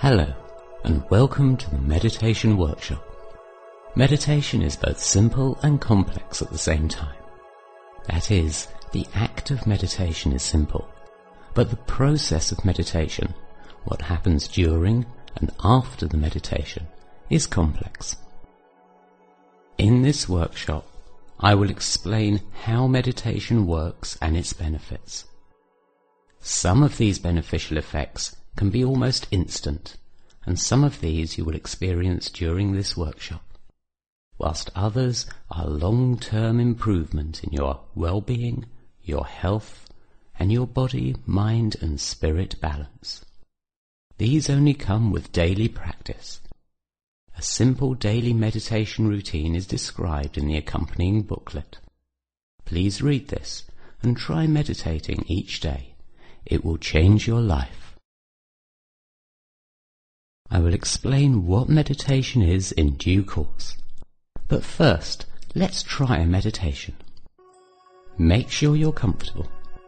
Hello, and welcome to the Meditation Workshop. Meditation is both simple and complex at the same time. That is, the act of meditation is simple, but the process of meditation, what happens during and after the meditation, is complex. In this workshop, I will explain how meditation works and its benefits. Some of these beneficial effects can be almost instant, and some of these you will experience during this workshop, whilst others are long-term improvement in your well-being, your health, and your body, mind and spirit balance. These only come with daily practice. A simple daily meditation routine is described in the accompanying booklet. Please read this and try meditating each day. It will change your life. I will explain what meditation is in due course. But first, let's try a meditation. Make sure you're comfortable.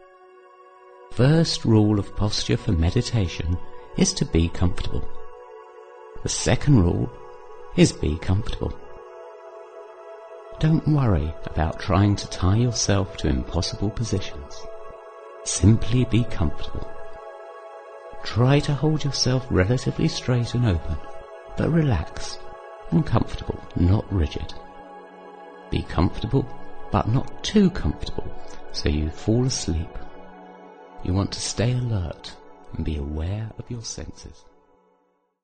First rule of posture for meditation is to be comfortable. The second rule is be comfortable. Don't worry about trying to tie yourself to impossible positions. Simply be comfortable. Try to hold yourself relatively straight and open, but relaxed and comfortable, not rigid. Be comfortable, but not too comfortable, so you fall asleep. You want to stay alert and be aware of your senses.